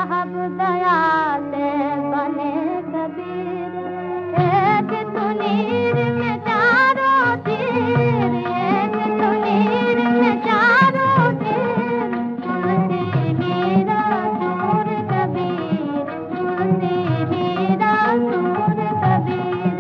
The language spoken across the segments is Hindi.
साहब दयाले बने कबीर। एक तुनीर में चारों तीर, एक तुनीर में चारों तीर। मुंशी मीरा सूर कबीर, मुंशी मीरा सूर कबीर।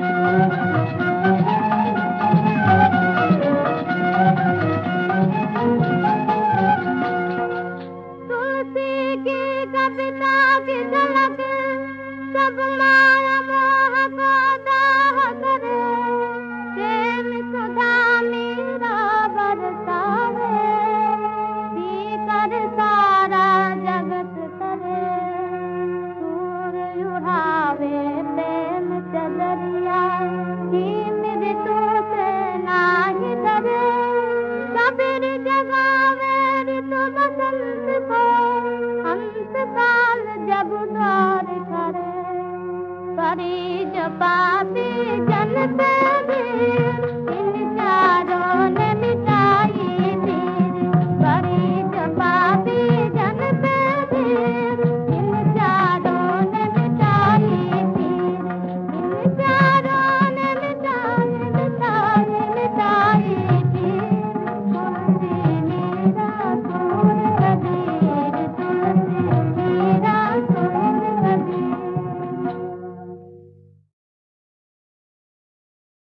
तुलसी की कविता की झलक सब माया मोह को दाह करे। प्रेम सुधा मीरा बरसावे, पीकर सारा जगत करे। सूर उड़ावे प्रेम चदरिया, हीम ऋतु से नाही डरे। कबीर जगावे ऋतु बसंत को, हंस काल जब दौर करे। करी जो पापी जन पे भी